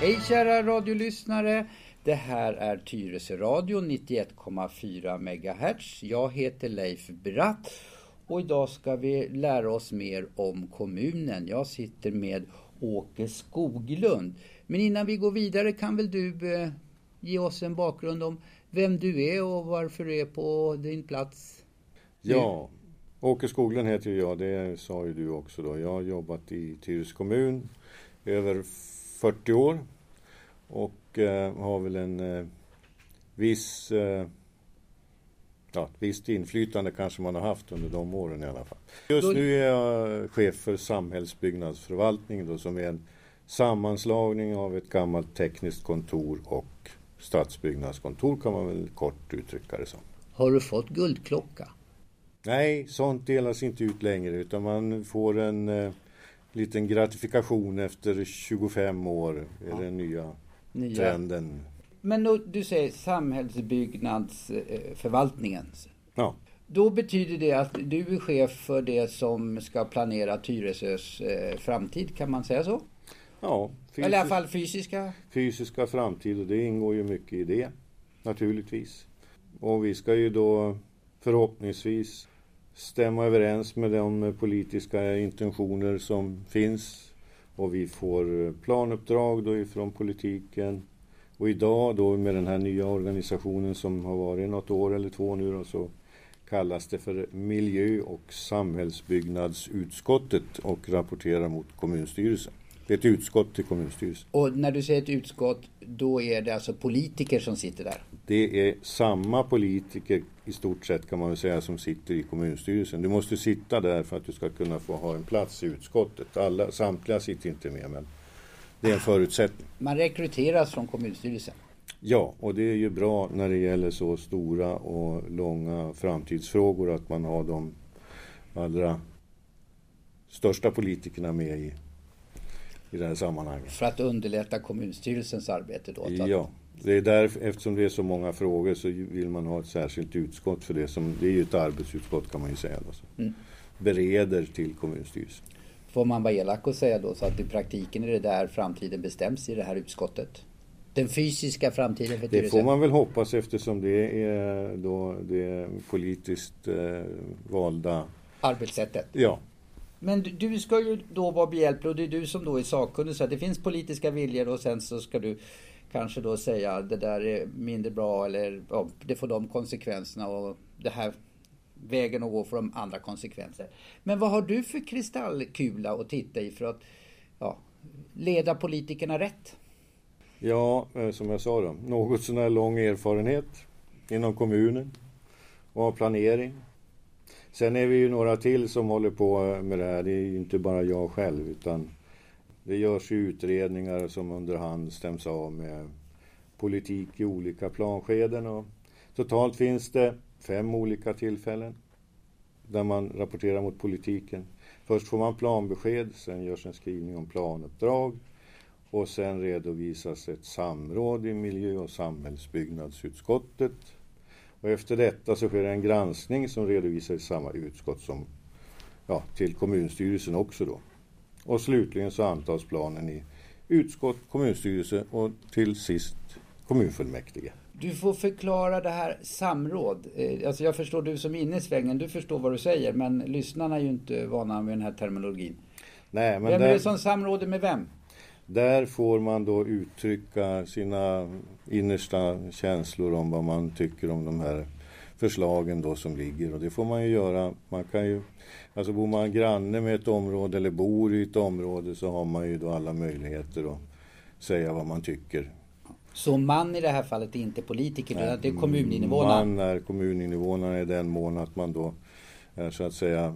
Hej kära radiolyssnare, det här är Tyresö Radio 91,4 MHz. Jag heter Leif Bratt och idag ska vi lära oss mer om kommunen. Jag sitter med Åke Skoglund. Men innan vi går vidare kan väl du ge oss en bakgrund om vem du är och varför du är på din plats? Ja, Åke Skoglund heter jag, det sa ju du också då. Jag har jobbat i Tyresö kommun över 40 år och har väl en visst inflytande kanske man har haft under de åren i alla fall. Just nu är jag chef för samhällsbyggnadsförvaltning då, som är en sammanslagning av ett gammalt tekniskt kontor och stadsbyggnadskontor kan man väl kort uttrycka det som. Har du fått guldklocka? Nej, sånt delas inte ut längre utan man får en liten gratifikation efter 25 år är den nya trenden. Men då, du säger samhällsbyggnadsförvaltningen. Ja. Då betyder det att du är chef för det som ska planera Tyresös framtid, kan man säga så? Ja. Eller i alla fall fysiska? Fysiska framtid, och det ingår ju mycket i det, naturligtvis. Och vi ska ju då förhoppningsvis stämma överens med de politiska intentioner som finns. Och vi får planuppdrag då ifrån politiken. Och idag då med den här nya organisationen som har varit något år eller två nu då, så kallas det för miljö- och samhällsbyggnadsutskottet och rapporterar mot kommunstyrelsen. Det är ett utskott till kommunstyrelsen. Och när du säger ett utskott, då är det alltså politiker som sitter där? Det är samma politiker i stort sett kan man väl säga som sitter i kommunstyrelsen. Du måste sitta där för att du ska kunna få ha en plats i utskottet. Samtliga sitter inte med, men det är en förutsättning. Man rekryteras från kommunstyrelsen? Ja, och det är ju bra när det gäller så stora och långa framtidsfrågor att man har de allra största politikerna med i det här sammanhanget. För att underlätta kommunstyrelsens arbete då? Ja, det är därför, eftersom det är så många frågor så vill man ha ett särskilt utskott för det. Det är ju ett arbetsutskott kan man ju säga. Då, bereder till kommunstyrelsen. Får man vara elak och säga då så att i praktiken är det där framtiden bestäms i det här utskottet? Den fysiska framtiden för Tyresö? Det får man väl hoppas eftersom det är då det politiskt valda arbetssättet. Ja. Men du ska ju då vara behjälplig och det är du som då är sakkunnig så att det finns politiska viljor och sen så ska du kanske då säga det där är mindre bra eller ja, det får de konsekvenserna och det här vägen att gå för de andra konsekvenser. Men vad har du för kristallkula att titta i för att leda politikerna rätt? Ja, som jag sa då, något sån här lång erfarenhet inom kommunen och planering. Sen är vi ju några till som håller på med det här. Det är ju inte bara jag själv utan det görs ju utredningar som under hand stäms av med politik i olika planskeden. Och totalt finns det 5 olika tillfällen där man rapporterar mot politiken. Först får man planbesked, sen görs en skrivning om planuppdrag och sen redovisas ett samråd i miljö- och samhällsbyggnadsutskottet. Och efter detta så sker en granskning som redovisar i samma utskott som till kommunstyrelsen också då. Och slutligen så antas planen i utskott, kommunstyrelse och till sist kommunfullmäktige. Du får förklara det här samråd. Alltså jag förstår du som inne i svängen, du förstår vad du säger men lyssnarna är ju inte vana med den här terminologin. Nej, men vem är det som samråder med vem? Där får man då uttrycka sina innersta känslor om vad man tycker om de här förslagen då som ligger. Och det får man ju göra. Man kan ju, alltså bor man granne med ett område eller bor i ett område så har man ju då alla möjligheter att säga vad man tycker. Så man i det här fallet är inte politiker, utan det är kommuninvånare? Man är kommuninvånare i den mån att man då är, så att säga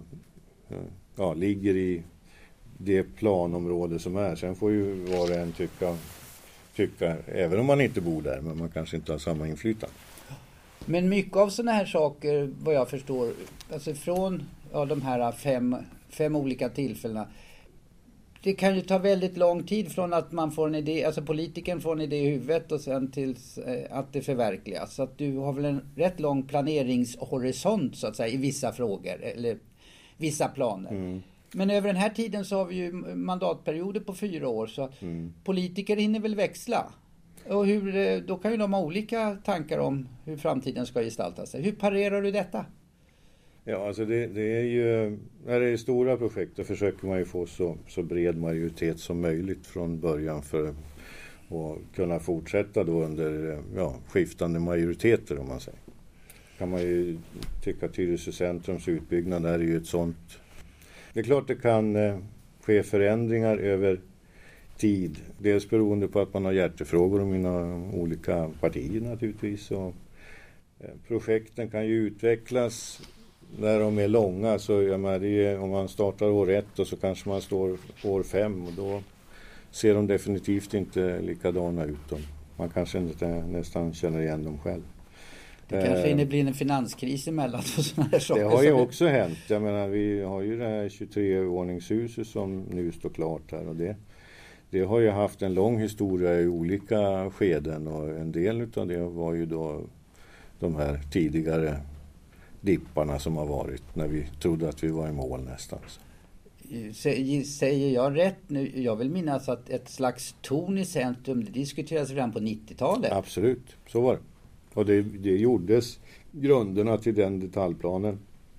ligger i det planområde som är. Sen får ju var och en tycka, även om man inte bor där, men man kanske inte har samma inflytande. Men mycket av sådana här saker, vad jag förstår, alltså från de här fem olika tillfällena, det kan ju ta väldigt lång tid från att man får en idé, alltså politikern får en idé i huvudet och sen tills att det förverkligas. Så att du har väl en rätt lång planeringshorisont så att säga i vissa frågor eller vissa planer. Men över den här tiden så har vi ju mandatperioder på 4 år, så politiker hinner väl växla. Och då kan ju de ha olika tankar om hur framtiden ska gestalta sig. Hur parerar du detta? Ja, alltså det är ju, när det är stora projekt då försöker man ju få så bred majoritet som möjligt från början för att kunna fortsätta då under skiftande majoriteter, om man säger. Kan man ju tycka att Tyresö centrums utbyggnad är ju ett sånt. Det är klart det kan ske förändringar över tid. Dels beroende på att man har hjärtefrågor om mina olika partier naturligtvis. Och projekten kan ju utvecklas när de är långa. Så om man startar år 1 och så kanske man står år 5 och då ser de definitivt inte likadana ut. Man kanske inte nästan känner igen dem själv. Det kanske hinner bli en finanskris emellan och sådana här saker. Det har ju också hänt. Jag menar, vi har ju det här 23-våningshuset som nu står klart här. Och det har ju haft en lång historia i olika skeden. Och en del av det var ju då de här tidigare dipparna som har varit när vi trodde att vi var i mål nästan. Säger jag rätt nu? Jag vill minnas att ett slags torn i centrum, det diskuterades redan på 90-talet. Absolut, så var det. Och det gjordes grunderna till den detaljplanen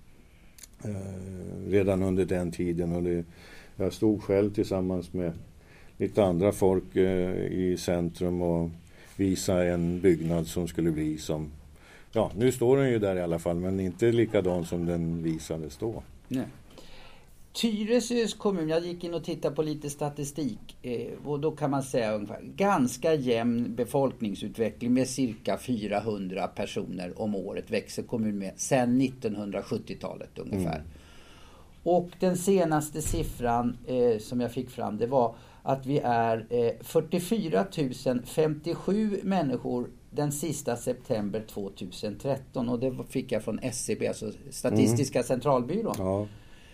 redan under den tiden. Och jag stod själv tillsammans med lite andra folk i centrum och visade en byggnad som skulle bli som... Ja, nu står den ju där i alla fall, men inte likadan som den visades då. Nej. Tyresös kommun, jag gick in och tittade på lite statistik och då kan man säga ungefär ganska jämn befolkningsutveckling med cirka 400 personer om året växer kommun med sedan 1970-talet ungefär. Och den senaste siffran som jag fick fram, det var att vi är 44 057 människor den sista september 2013 och det fick jag från SCB, alltså Statistiska centralbyrån. Ja.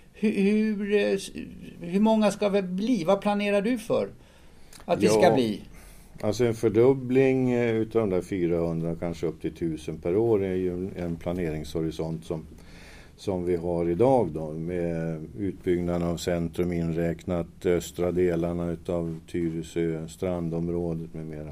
Hur många ska vi bli? Vad planerar du för att vi ska bli? Alltså en fördubbling utav de där 400, kanske upp till 1000 per år är ju en planeringshorisont som vi har idag då, med utbyggnaden av centrum inräknat, östra delarna utav Tyresö, strandområdet med mera.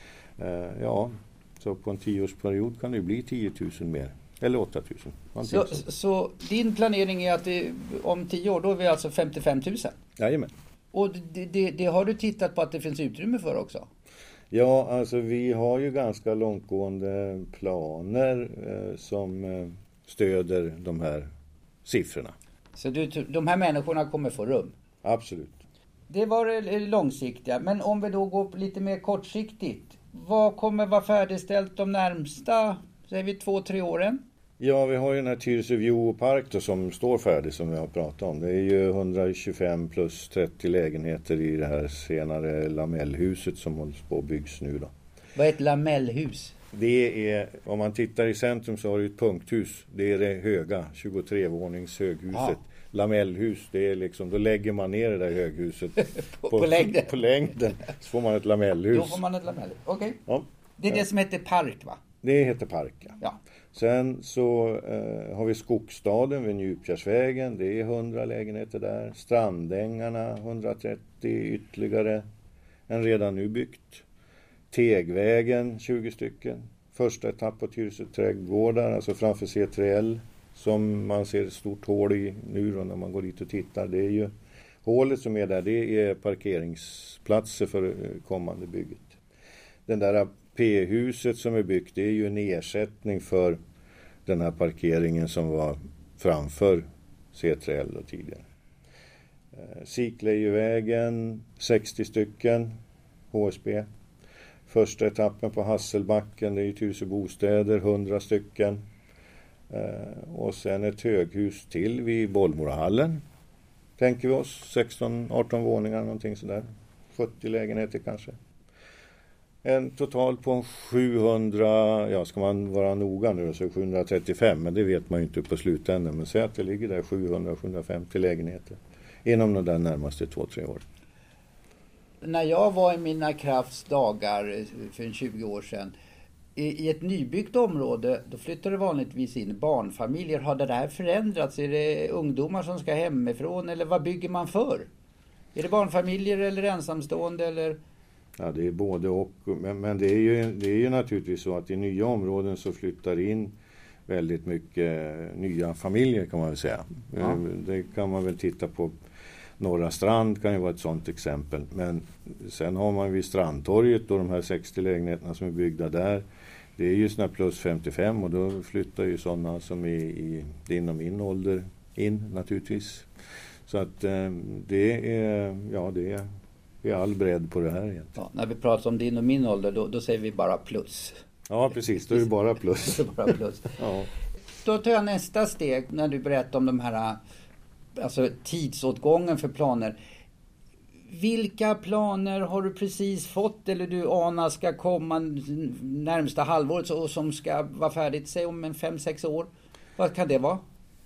Så på en 10-årsperiod kan det bli 10 000 mer. Eller 8 000. Så din planering är att om 10 år då är vi alltså 55 000? Jajamän. Och det har du tittat på att det finns utrymme för också? Ja, alltså vi har ju ganska långtgående planer som stöder de här siffrorna. Så de här människorna kommer få rum? Absolut. Det var det långsiktiga. Men om vi då går lite mer kortsiktigt. Vad kommer vara färdigställt de närmsta, säger vi 2-3 åren? Ja, vi har ju den här Tyresö View-park då, som står färdig som vi har pratat om. Det är ju 125 plus 30 lägenheter i det här senare lamellhuset som hålls på att byggs nu då. Vad är ett lamellhus? Det är, om man tittar i centrum så har du ett punkthus. Det är det höga, 23-vånings höghuset. Ja. Lamellhus, det är liksom, då lägger man ner det där höghuset på längden. Så får man ett lamellhus. Då får man ett lamellhus, okej. Ja. Det är det som heter park, va? Det heter park, ja. Sen så har vi Skogsstaden vid Njupkärrsvägen. Det är 100 lägenheter där. Strandängarna 130 ytterligare. En redan nu byggt. Tegvägen 20 stycken. Första etapp på Tyresö trädgårdar, alltså framför C3L. Som man ser ett stort hål i nu då när man går dit och tittar. Det är ju hålet som är där, det är parkeringsplatser för kommande bygget. Den där P-huset som är byggt, det är ju en ersättning för den här parkeringen som var framför C3L och tidigare. Siklejevägen 60 stycken HSB. Första etappen på Hasselbacken, det är ju Tyresö bostäder 100 stycken. Och sen ett höghus till vid Bollmorahallen. Tänker vi oss 16-18 våningar någonting sådär. 70 lägenheter kanske. En total på 700, ja ska man vara noga nu så 735, men det vet man ju inte på slutändan. Men säg att det ligger där 700-750 lägenheter inom de där närmaste 2-3 år. När jag var i mina kraftsdagar för 20 år sedan, i ett nybyggt område, då flyttar det vanligtvis in barnfamiljer. Har det där förändrats? Är det ungdomar som ska hemifrån eller vad bygger man för? Är det barnfamiljer eller ensamstående eller? Ja, det är både och. Men det är ju naturligtvis så att i nya områden så flyttar in väldigt mycket nya familjer kan man väl säga. Ja. Det kan man väl titta på. Norra Strand kan ju vara ett sådant exempel. Men sen har man vid Strandtorget och de här 60 lägenheterna som är byggda där. Det är ju såna plus 55 och då flyttar ju sådana som är inom min ålder in naturligtvis. Så att det är all bredd på det här egentligen. Ja, när vi pratar om din och min ålder då säger vi bara plus. Ja precis, då är det bara plus. Ja. Då tar jag nästa steg när du berättar om de här, alltså tidsåtgången för planer. Vilka planer har du precis fått eller du anar ska komma närmsta halvåret och som ska vara färdigt säg om 5-6 år? Vad kan det vara?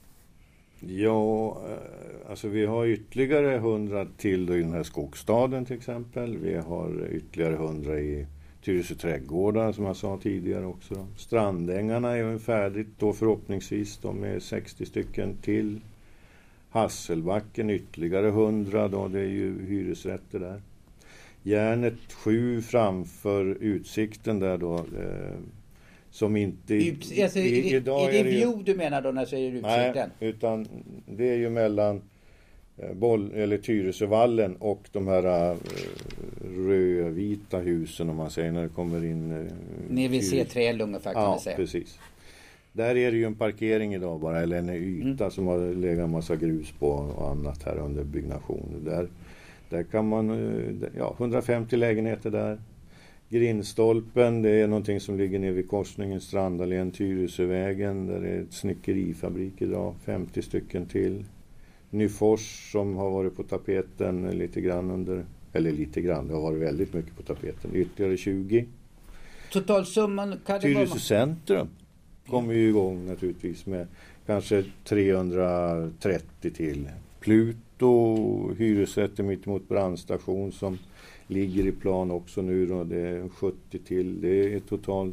Ja, alltså vi har ytterligare 100 till i den här skogsstaden till exempel. Vi har ytterligare 100 i Tyresö trädgårdar som jag sa tidigare också. Strandängarna är väl färdigt då förhoppningsvis. De är 60 stycken till. Hasselbacken ytterligare 100 då, det är ju hyresrätter där. Järnet 7 framför utsikten där då. Som inte... Idag är det view du menar då när du säger utsikten? Nej, utan det är ju mellan Tyresövallen och de här rödvita husen om man säger när det kommer in... Ni vill se tre ungefär kan man säga. Ja, precis. Där är det ju en parkering idag bara, eller en yta som har legat en massa grus på och annat här under byggnation. Där kan man, 150 lägenheter där. Grindstolpen, det är någonting som ligger nere vid korsningen Strandallén, Tyresövägen. Där är ett snickerifabrik idag, 50 stycken till. Nyfors som har varit på tapeten lite grann det har varit väldigt mycket på tapeten. Ytterligare 20. Totalsumman kan det Tyresö centrum kommer ju igång naturligtvis med kanske 330 till. Pluto, hyresrätter mitt emot brandstation som ligger i plan också nu då, det är 70 till. Det är totalt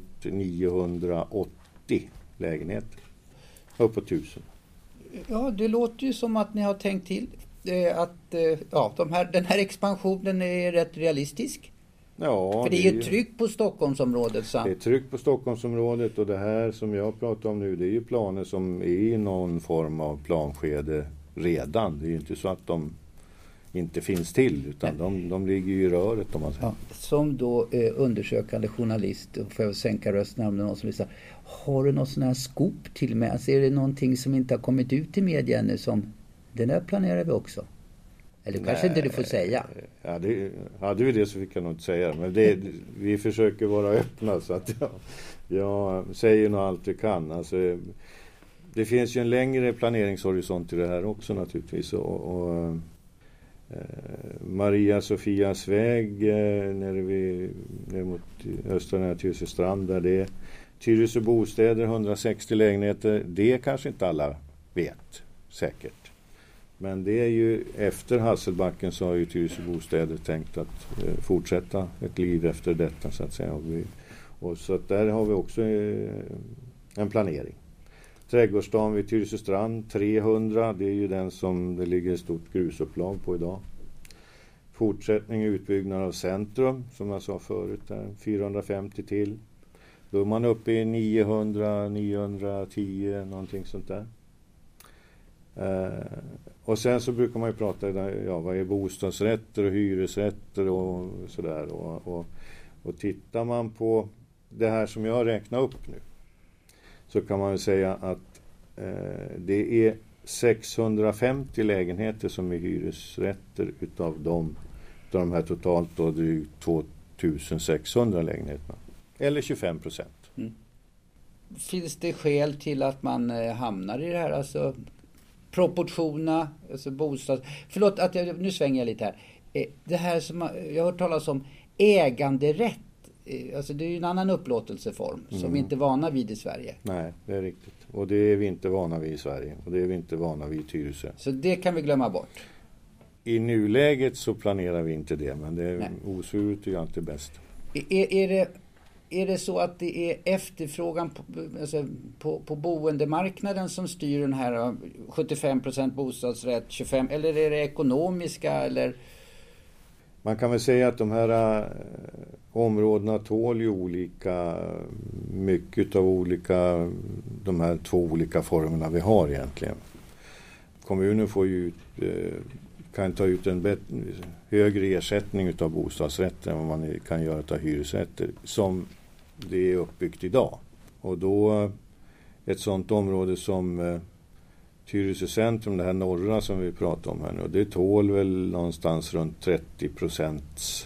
980 lägenheter. Uppåt 1000. Ja, det låter ju som att ni har tänkt till att den här expansionen är rätt realistisk. Ja, för det är ju tryck på Stockholmsområdet. Så. Det är tryck på Stockholmsområdet och det här som jag pratar om nu det är ju planer som är i någon form av planskede redan. Det är ju inte så att de inte finns till utan de ligger ju i röret om man säger. Ja, som då undersökande journalist och får jag sänka rösten om någon som vill säga, har du någon sån här skop till mig? Alltså är det någonting som inte har kommit ut i media ännu som det där planerar vi också? Eller kanske inte du får säga. Ja, hade vi det så fick jag nog inte säga. Men vi försöker vara öppna så att jag säger nog allt vi kan. Alltså, det finns ju en längre planeringshorisont i det här också naturligtvis. Och Maria Sofias väg nere mot östra Tyresö strand där det är Tyresö bostäder, 160 lägenheter. Det kanske inte alla vet säkert. Men det är ju efter Hasselbacken så har ju Tyresö bostäder tänkt att fortsätta ett liv efter detta så att säga. Och så att där har vi också en planering. Trädgårdsstaden vid Tyresö strand 300, det är ju den som det ligger ett stort grusupplag på idag. Fortsättning utbyggnad av centrum som jag sa förut där, 450 till. Då är man uppe i 900, 910 någonting sånt där. Och sen så brukar man ju prata vad är bostadsrätter och hyresrätter och sådär och tittar man på det här som jag räknar upp nu så kan man ju säga att det är 650 lägenheter som är hyresrätter utav de här totalt då drygt 2600 lägenheterna. Eller 25%. Mm. Finns det skäl till att man hamnar i det här, alltså proportionerna, alltså bostad... Förlåt att nu svänger jag lite här. Det här som jag har hört talas om äganderätt, alltså det är ju en annan upplåtelseform som vi inte är vana vid i Sverige. Nej, det är riktigt. Och det är vi inte vana vid i Sverige. Och det är vi inte vana vid i Tyresö. Så det kan vi glömma bort. I nuläget så planerar vi inte det, men det osvuret är ju alltid bäst. Är det är det så att det är efterfrågan på boendemarknaden som styr den här 75% bostadsrätt, 25%, eller är det ekonomiska eller? Man kan väl säga att de här områdena tål ju olika mycket av olika, de här två olika formerna vi har egentligen. Kommunen får ju kan ta ut en högre ersättning utav bostadsrätter än vad man kan göra av hyresrätter som det är uppbyggt idag. Och då ett sådant område som Tyresö centrum, det här norra som vi pratar om här nu, det tål väl någonstans runt 30%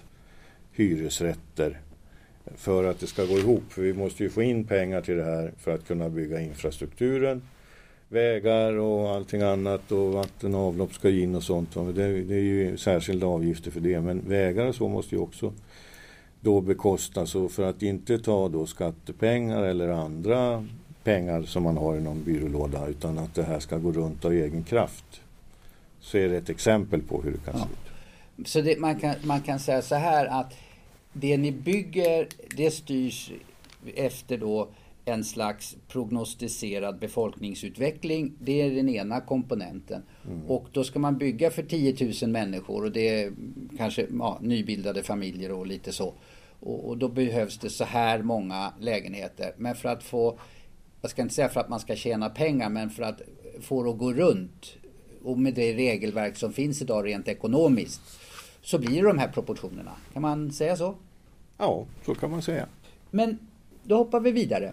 hyresrätter för att det ska gå ihop. För vi måste ju få in pengar till det här för att kunna bygga infrastrukturen, vägar och allting annat, och vatten och avlopp ska in och sånt. Det är ju särskilda avgifter för det, men vägar och så måste ju också då bekostas, och för att inte ta då skattepengar eller andra pengar som man har i någon byrålåda, utan att det här ska gå runt av egen kraft, så är det ett exempel på hur det kan se ut. Så man kan säga så här att det ni bygger, det styrs efter då en slags prognostiserad befolkningsutveckling. Det är den ena komponenten. Och då ska man bygga för 10 000 människor, och det är kanske nybildade familjer och lite så. Och då behövs det så här många lägenheter. Men för att få, jag ska inte säga för att man ska tjäna pengar, men för att få det att gå runt, och med det regelverk som finns idag rent ekonomiskt, så blir det de här proportionerna. Kan man säga så? Ja, så kan man säga. Men då hoppar vi vidare.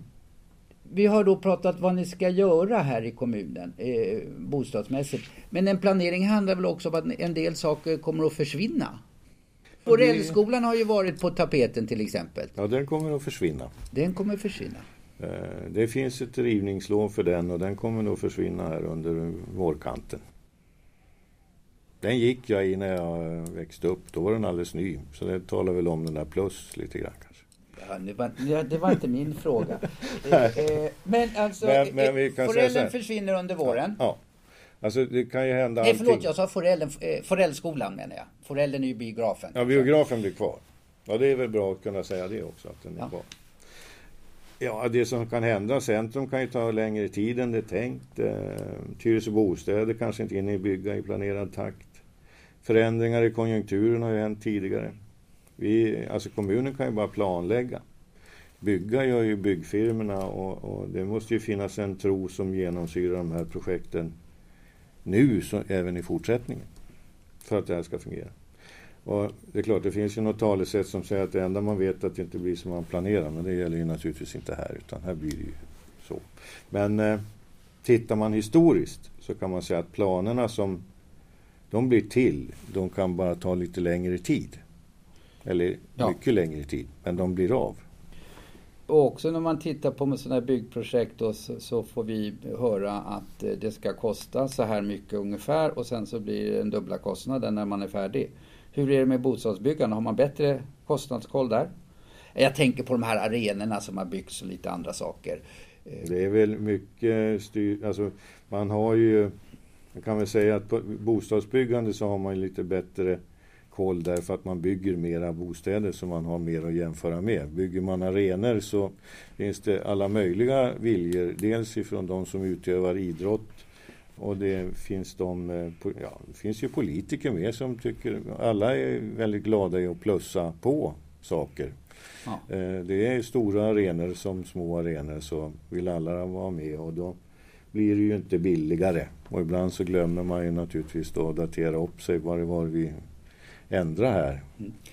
Vi har då pratat vad ni ska göra här i kommunen bostadsmässigt. Men en planering handlar väl också om att en del saker kommer att försvinna. Forellskolan har ju varit på tapeten till exempel. Ja, den kommer att försvinna. Den kommer att försvinna. Det finns ett rivningslov för den, och den kommer nog försvinna här under vårkanten. Den gick jag i när jag växte upp. Då var den alldeles ny. Så det talar väl om den där plus lite grann kanske. Ja, det var inte min fråga. Men alltså, men vi kan forellen försvinner under våren. Ja. Alltså det kan ju hända allting. Förlåt, jag sa forellskolan menar jag. Forellen är ju biografen. Ja, biografen blir kvar. Ja, det är väl bra att kunna säga det också, att den är kvar. Ja, det som kan hända, centrum kan ju ta längre tid än det är tänkt. Tyresö bostäder kanske inte hinner bygga i planerad takt. Förändringar i konjunkturen har ju hänt tidigare. Alltså kommunen kan ju bara planlägga. Bygga gör ju byggfirmorna, och det måste ju finnas en tro som genomsyrar de här projekten nu, så även i fortsättningen, för att det här ska fungera. Och det är klart, det finns ju något talesätt som säger att det enda man vet att det inte blir som man planerar, men det gäller ju naturligtvis inte här, utan här blir det ju så. Men tittar man historiskt så kan man säga att planerna som de blir till, de kan bara ta lite längre tid. Eller mycket längre tid, men de blir av. Och också när man tittar på sådana här byggprojekt då, så får vi höra att det ska kosta så här mycket ungefär, och sen så blir det en dubbla kostnaden när man är färdig. Hur är det med bostadsbyggande? Har man bättre kostnadskoll där? Jag tänker på de här arenorna som har byggts och lite andra saker. Det är väl mycket alltså man har ju, jag kan väl säga att på bostadsbyggande så har man lite bättre koll därför att man bygger mera bostäder, så man har mer att jämföra med. Bygger man arenor så finns det alla möjliga viljor, dels ifrån de som utövar idrott, och det finns det finns ju politiker med som tycker, alla är väldigt glada i att plussa på saker. Ja. Det är stora arenor som små arenor, så vill alla vara med, och då blir det ju inte billigare. Och ibland så glömmer man ju naturligtvis då att datera upp sig vad det var vi ändrar här.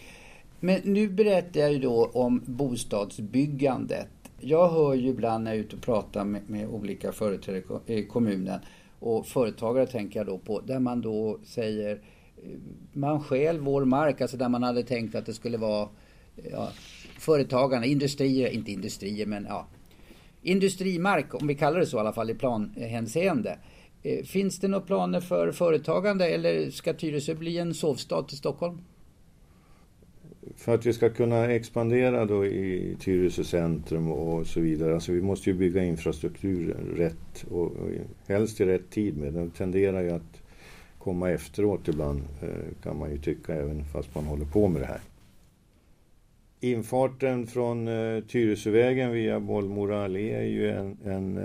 Men nu berättar jag ju då om bostadsbyggandet. Jag hör ju ibland när jag är ute och pratar med olika företrädare i kommunen, och företagare tänker jag då på, där man då säger man stjäl vår mark, alltså där man hade tänkt att det skulle vara företagarna, industrimark, om vi kallar det så i alla fall i planhänseende. Finns det några planer för företagande, eller ska Tyresö bli en sovstad till Stockholm? För att vi ska kunna expandera då i Tyresö centrum och så vidare, alltså vi måste ju bygga infrastruktur rätt, och helst i rätt tid med. Den tenderar ju att komma efteråt ibland, kan man ju tycka, även fast man håller på med det här. Infarten från Tyresövägen via Bollmora allé är ju en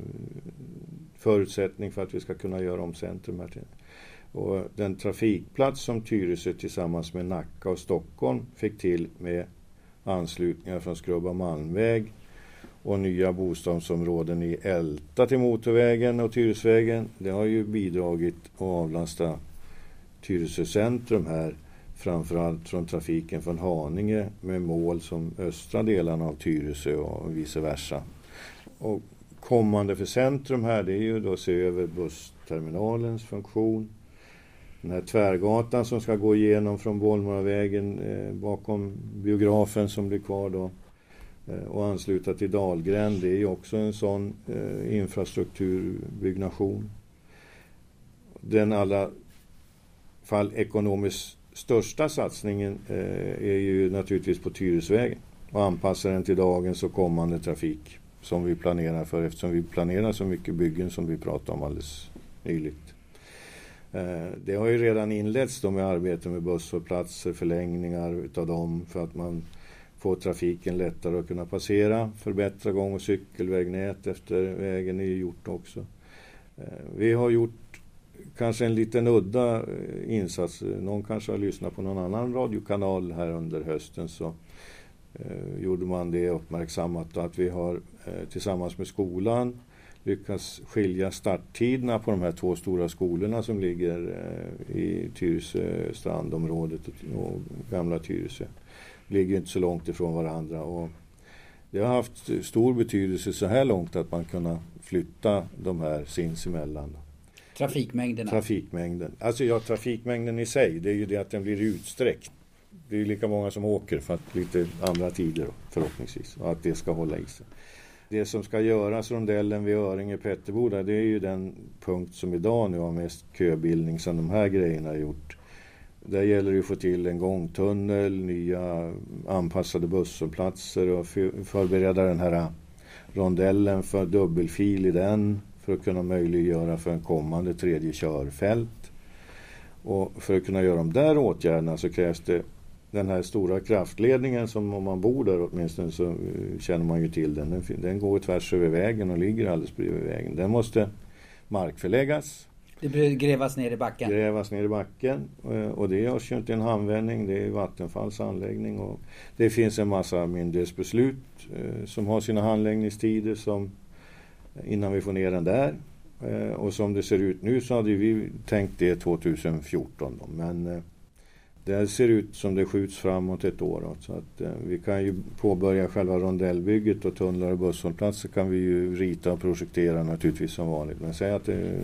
förutsättning för att vi ska kunna göra om centrum här till. Och den trafikplats som Tyresö tillsammans med Nacka och Stockholm fick till med anslutningar från Skrubba Malmväg och nya bostadsområden i Älta till motorvägen och Tyresövägen, det har ju bidragit att avlasta Tyresö centrum här, framförallt från trafiken från Haninge med mål som östra delarna av Tyresö och vice versa. Och kommande för centrum här, det är ju då att se över bussterminalens funktion. Den här tvärgatan som ska gå igenom från Bollmoravägen bakom biografen som blir kvar då och ansluta till Dahlgren, det är ju också en sån infrastrukturbyggnation. Den alla fall ekonomiskt största satsningen är ju naturligtvis på Tyresövägen och anpassa den till dagens och kommande trafik som vi planerar för, eftersom vi planerar så mycket byggen som vi pratade om alldeles nyligt. Det har ju redan inletts då med arbete med busshållplatser, förlängningar utav dem för att man får trafiken lättare att kunna passera, förbättra gång- och cykelvägnät efter vägen är ju gjort också. Vi har gjort kanske en liten udda insats. Någon kanske har lyssnat på någon annan radiokanal här under hösten, så gjorde man det uppmärksammat att vi har tillsammans med skolan lyckats skilja starttiderna på de här 2 stora skolorna som ligger i Tyresö strandområdet och gamla Tyresö. Ligger inte så långt ifrån varandra och det har haft stor betydelse så här långt att man kunna flytta de här sinsemellan. Trafikmängden. Alltså trafikmängden i sig, det är ju det att den blir utsträckt. Det är lika många som åker för att lite andra tider då, förhoppningsvis. Och att det ska hålla i sig. Det som ska göras rondellen vid Öringe-Petterboda, det är ju den punkt som idag nu har mest köbildning som de här grejerna har gjort. Där gäller det att få till en gångtunnel, nya anpassade busshållplatser och förbereda den här rondellen för dubbelfil i den för att kunna möjliggöra för en kommande 3:e körfält. Och för att kunna göra de där åtgärderna så krävs det den här stora kraftledningen som om man bor där åtminstone så känner man ju till den. Den går tvärs över vägen och ligger alldeles bredvid vägen. Den måste markförläggas. Det behöver grävas ner i backen. Och det görs ju inte en handvändning. Det är Vattenfalls anläggning. Och det finns en massa myndighetsbeslut som har sina handläggningstider som innan vi får ner den där. Och som det ser ut nu så hade vi tänkt det 2014 då. Men det ser ut som det skjuts framåt ett år då, så att vi kan ju påbörja själva rondellbygget och tunnlar och busshållplatser kan vi ju rita och projektera naturligtvis som vanligt. Men säg att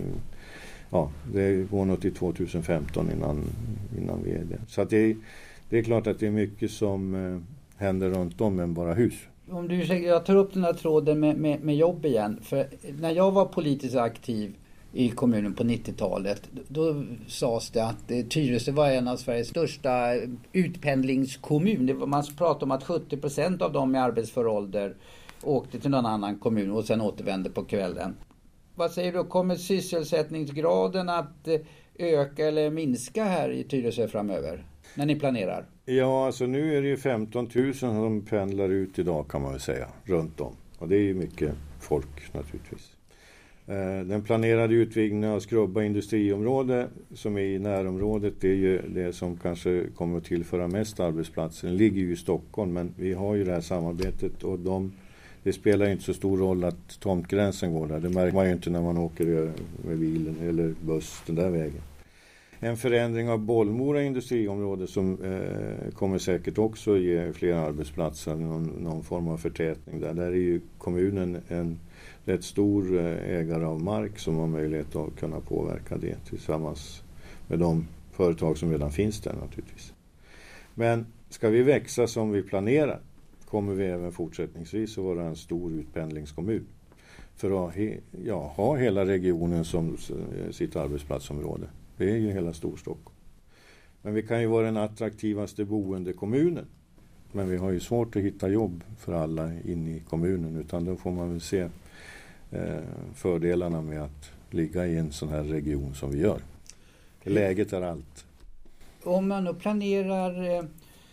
det går nog till 2015 innan vi är det. Så att det är klart att det är mycket som händer runt om än bara hus. Om du ursäktar, jag tar upp den här tråden med jobb igen. För när jag var politiskt aktiv i kommunen på 90-talet, då sades det att Tyresö var en av Sveriges största utpendlingskommun. Man pratade om att 70% av dem i arbetsför ålder åkte till någon annan kommun och sen återvände på kvällen. Vad säger du, kommer sysselsättningsgraden att öka eller minska här i Tyresö framöver när ni planerar? Ja, alltså nu är det ju 15 000 som pendlar ut idag kan man väl säga, runt om. Och det är ju mycket folk naturligtvis. Den planerade utvidgningen av Skrubba industriområde som är i närområdet, det är ju det som kanske kommer att tillföra mest arbetsplatser. Den ligger ju i Stockholm, men vi har ju det här samarbetet och det spelar inte så stor roll att tomtgränsen går där. Det märker man ju inte när man åker med bilen eller buss den där vägen. En förändring av Bollmora industriområde som kommer säkert också ge fler arbetsplatser, någon form av förtätning där. Där är ju kommunen en rätt stor ägare av mark som har möjlighet att kunna påverka det tillsammans med de företag som redan finns där naturligtvis. Men ska vi växa som vi planerar kommer vi även fortsättningsvis att vara en stor utpendlingskommun. För att ha hela regionen som sitt arbetsplatsområde. Det är ju hela Storstockholm. Men vi kan ju vara den attraktivaste boendekommunen. Men vi har ju svårt att hitta jobb för alla in i kommunen. Utan då får man väl se fördelarna med att ligga i en sån här region som vi gör. Läget är allt. Om man nu planerar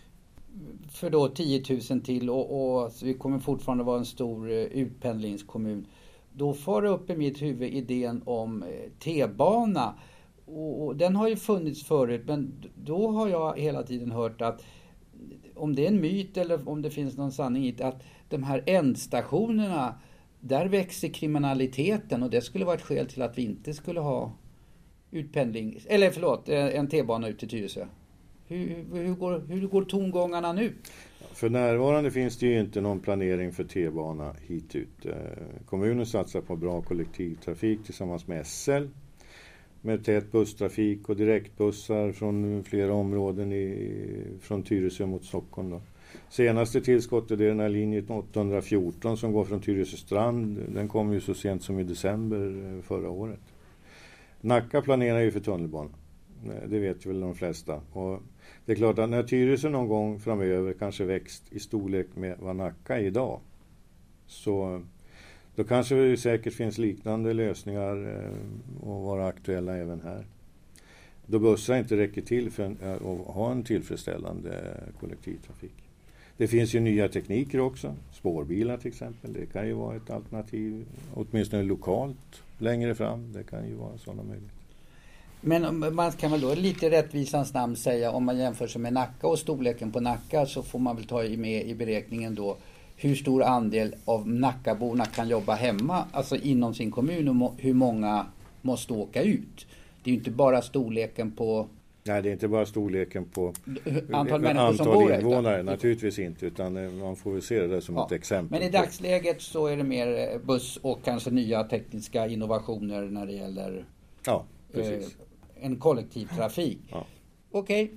för då 10 000 till och så vi kommer fortfarande vara en stor utpendlingskommun. Då får upp i mitt huvud idén om T-bana. Och den har ju funnits förut, men då har jag hela tiden hört att om det är en myt eller om det finns någon sanning i det, att de här ändstationerna, där växer kriminaliteten och det skulle vara ett skäl till att vi inte skulle ha utpendling, eller förlåt, en T-bana ut till Tyresö. Hur går tongångarna nu? För närvarande finns det ju inte någon planering för T-bana hit ut. Kommunen satsar på bra kollektivtrafik tillsammans med SL. Med tät busstrafik och direktbussar från flera områden från Tyresö mot Stockholm. Då. Senaste tillskottet är den här linjen 814 som går från Tyresö strand. Den kom ju så sent som i december förra året. Nacka planerar ju för tunnelbanan. Det vet väl de flesta. Och det är klart att när Tyresö någon gång framöver kanske växt i storlek med vad Nacka är idag, så då kanske det säkert finns liknande lösningar och vara aktuella även här. Då bussar inte räcker till för att ha en tillfredsställande kollektivtrafik. Det finns ju nya tekniker också, spårbilar till exempel. Det kan ju vara ett alternativ, åtminstone lokalt längre fram. Det kan ju vara sådana möjligheter. Men man kan väl då lite rättvisans namn säga, om man jämför sig med Nacka och storleken på Nacka, så får man väl ta med i beräkningen då hur stor andel av Nackaborna kan jobba hemma, alltså inom sin kommun, och hur många måste åka ut. Det är ju inte bara storleken på... Nej, det är inte bara storleken på antal människor som bor invånare, naturligtvis inte, utan man får väl se det där som ett exempel. Men i dagsläget så är det mer buss och kanske nya tekniska innovationer när det gäller en kollektivtrafik. Ja. Okej.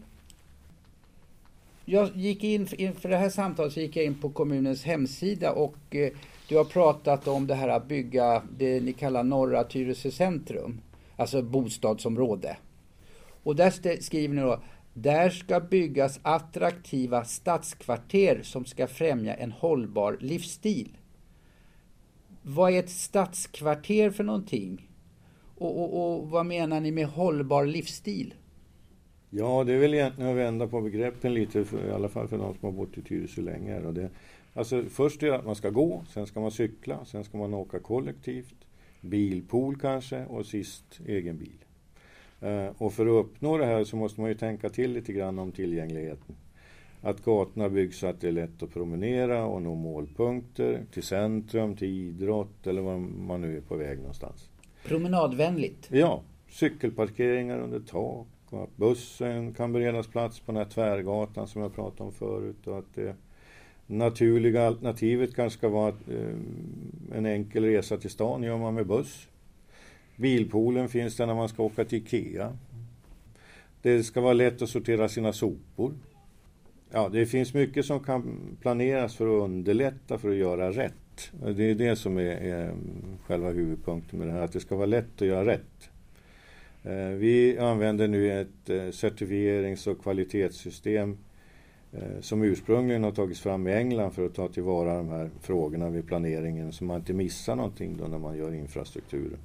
Jag gick inför det här samtalet så gick jag in på kommunens hemsida och du har pratat om det här att bygga det ni kallar Norra Tyresö centrum, alltså bostadsområde. Och där skriver ni då: där ska byggas attraktiva stadskvarter som ska främja en hållbar livsstil. Vad är ett stadskvarter för någonting? Och vad menar ni med hållbar livsstil? Ja, det är väl egentligen att vända på begreppen lite, i alla fall för de som har bott i Tyresö länge. Och alltså först är det att man ska gå, sen ska man cykla, sen ska man åka kollektivt, bilpool kanske och sist egen bil. Och för att uppnå det här så måste man ju tänka till lite grann om tillgängligheten. Att gatorna byggs så att det är lätt att promenera och nå målpunkter, till centrum, till idrott eller var man nu är på väg någonstans. Promenadvänligt? Ja, cykelparkeringar under tak och att bussen kan beredas plats på den här tvärgatan som jag pratade om förut, och att det naturliga alternativet kanske ska vara en enkel resa till stan gör man med buss. Bilpoolen finns där när man ska åka till Ikea. Det ska vara lätt att sortera sina sopor. Ja, det finns mycket som kan planeras för att underlätta, för att göra rätt. Det är det som är själva huvudpunkten med det här, att det ska vara lätt att göra rätt. Vi använder nu ett certifierings- och kvalitetssystem som ursprungligen har tagits fram i England för att ta tillvara de här frågorna vid planeringen, så man inte missar någonting då när man gör infrastrukturen.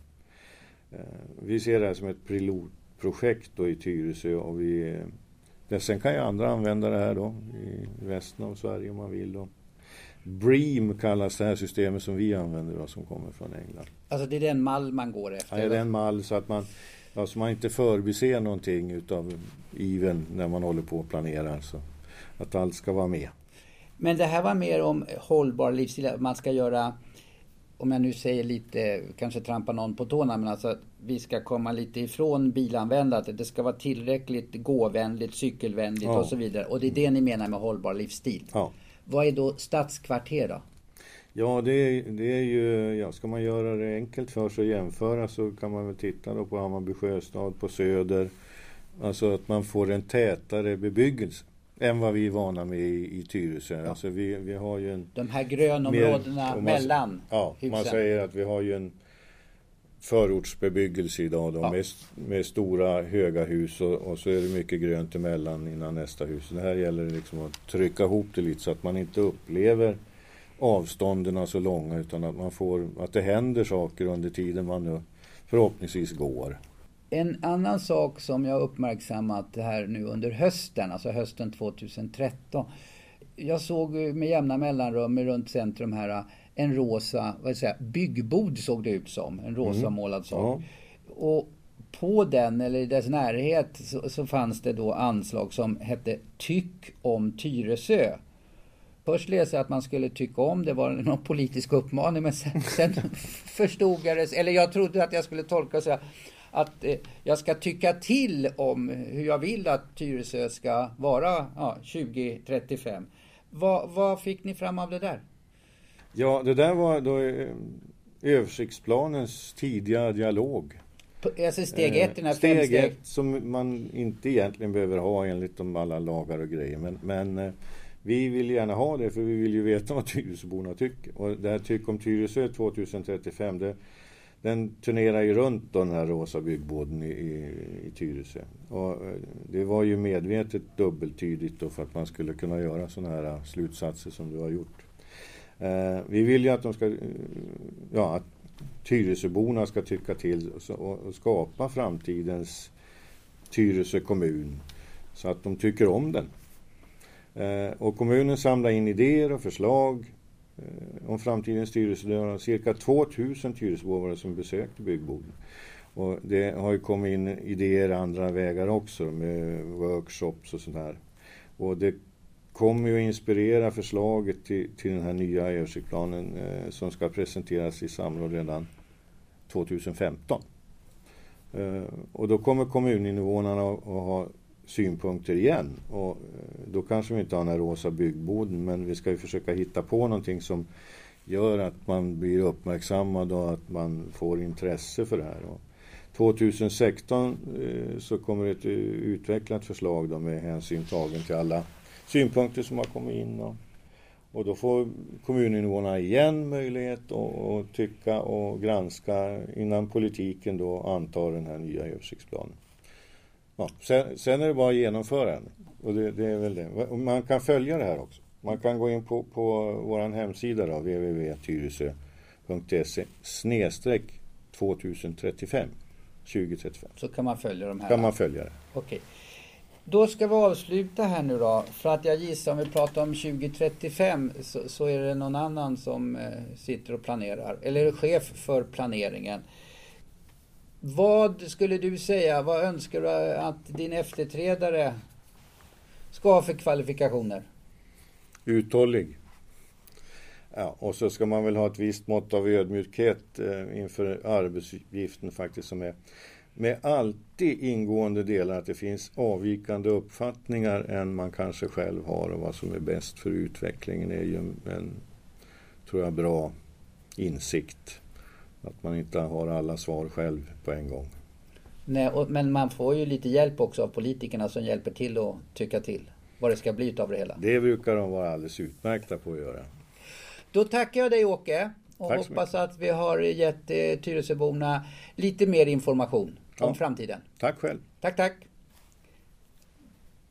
Vi ser det här som ett pilotprojekt då i Tyresö, och sen kan ju andra använda det här då i resten av Sverige om man vill då. BREEAM kallas det här systemet som vi använder då, som kommer från England. Alltså det är den mall man går efter? Ja, det är en mall så att man inte förbiser någonting utav iven när man håller på att planera, så att allt ska vara med. Men det här var mer om hållbar livsstil, man ska göra, om jag nu säger lite, kanske trampa någon på tårna, men alltså att vi ska komma lite ifrån bilanvändandet. Det ska vara tillräckligt gåvänligt, cykelvänligt och så vidare. Och det är det ni menar med hållbar livsstil. Ja. Vad är då stadskvarter då? Ja, det är ju, ska man göra det enkelt för sig att jämföra, så kan man väl titta då på Hammarby Sjöstad på söder. Alltså att man får en tätare bebyggelse än vad vi är vana med i Tyresö. Ja. Alltså vi har ju de här grönområdena mellan husen. Man säger att vi har ju en förortsbebyggelse idag då, med stora höga hus och så är det mycket grönt emellan innan nästa hus. Det här gäller liksom att trycka ihop det lite så att man inte upplever avstånden så långa, utan att det händer saker under tiden man nu förhoppningsvis går. En annan sak som jag uppmärksammat här nu under hösten, alltså hösten 2013, jag såg med jämna mellanrum runt centrum här en rosa, byggbod såg det ut som. En rosa målad sak. Ja. Och på den, eller i dess närhet, så fanns det då anslag som hette Tyck om Tyresö. Först läste jag att man skulle tycka om, det var någon politisk uppmaning, men sen förstod jag det, eller jag trodde att jag skulle tolka så att jag ska tycka till om hur jag vill att Tyresö ska vara 2035. Vad fick ni fram av det där? Ja, det där var då översiktsplanens tidiga dialog. Alltså steg 1 i den här steg 1 som man inte egentligen behöver ha enligt alla lagar och grejer. Men vi vill gärna ha det, för vi vill ju veta vad Tyresöborna tycker. Och det här Tyck om Tyresö 2035, den turnerar ju runt den här rosa byggbåden i Tyresö. Och det var ju medvetet dubbeltydigt då för att man skulle kunna göra sådana här slutsatser som du har gjort. Vi vill ju att de ska, att Tyresöborna ska tycka till och skapa framtidens Tyresö kommun så att de tycker om den. Och kommunen samlar in idéer och förslag om framtidens Tyresö. Det var cirka 2000 Tyresöbor som besökte byggboden. Och det har ju kommit in idéer andra vägar också med workshops och sånt här. Och det kommer ju att inspirera förslaget till den här nya översiktsplanen som ska presenteras i samråd redan 2015. Och då kommer kommuninvånarna att ha synpunkter igen. Och då kanske vi inte har den här rosa byggboden, men vi ska ju försöka hitta på någonting som gör att man blir uppmärksammad och att man får intresse för det här. Och 2016 så kommer ett utvecklat förslag då med hänsyn tagen till alla synpunkter som har kommit in. Och då får kommuninvånarna igen möjlighet att tycka och granska innan politiken då antar den här nya översiktsplanen. Ja, sen är det bara att genomföra den. Och det är väl det. Och man kan följa det här också. Man kan gå in på vår hemsida då, www.tyresö.se/2035. Så kan man följa de här. Kan man följa det. Okej. Då ska vi avsluta här nu då. För att jag gissar, om vi pratar om 2035 så är det någon annan som sitter och planerar. Eller är chef för planeringen. Vad skulle du säga, vad önskar du att din efterträdare ska ha för kvalifikationer? Uthållig. Ja, och så ska man väl ha ett visst mått av ödmjukhet inför arbetsuppgiften faktiskt, som är med alltid ingående delar att det finns avvikande uppfattningar än man kanske själv har, och vad som är bäst för utvecklingen är ju en tror jag, bra insikt. Att man inte har alla svar själv på en gång. Nej, men man får ju lite hjälp också av politikerna som hjälper till och tycka till vad det ska bli av det hela. Det brukar de vara alldeles utmärkta på att göra. Då tackar jag dig, Åke, och hoppas att vi har gett Tyresöborna lite mer information om framtiden. Tack själv. Tack.